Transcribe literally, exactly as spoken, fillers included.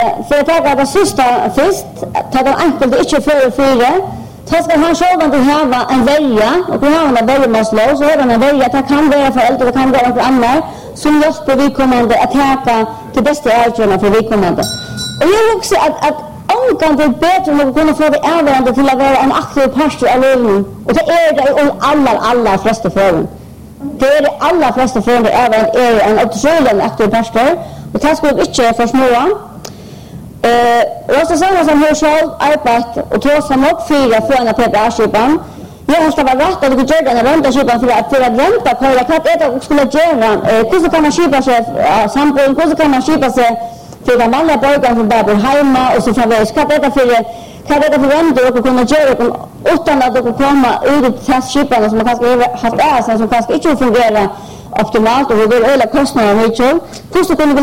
för att ta det sista först, ta det enkelt inte för fyra. Ta ska han själv att ha en välja och vi har en väljarslås så har han en välja att kan vara föräldrar det kan vara någon annan som hjälper vi kommande att täcka till bästa ärtorna för vi kommande. Och jag också att att om det är bättre att kunna få det ärvande till att vara en aktiv pastor alene och det är det i alla alla flesta frågor. Det är det alla flesta frågor även är en otroligt aktiv pastor och det ska vi inte för små. Eh, Rosa Sanna som har själv arbetat och tog som upp fyra från att Peter Arshipan. Jag har stått rätt att du gör den ränta skipan för att för att ränta på det kan det också skulle göra. Hur kan man skipa sig samtidigt hur kan man skipa sig för de alla borgare som där bor hemma och så framvägs kan det för kan det för ränta och kunna göra utan att det komma ut till skipan som man kanske har haft är som kanske inte fungerar optimalt och det är öle kostnader mycket. Hur ska kunna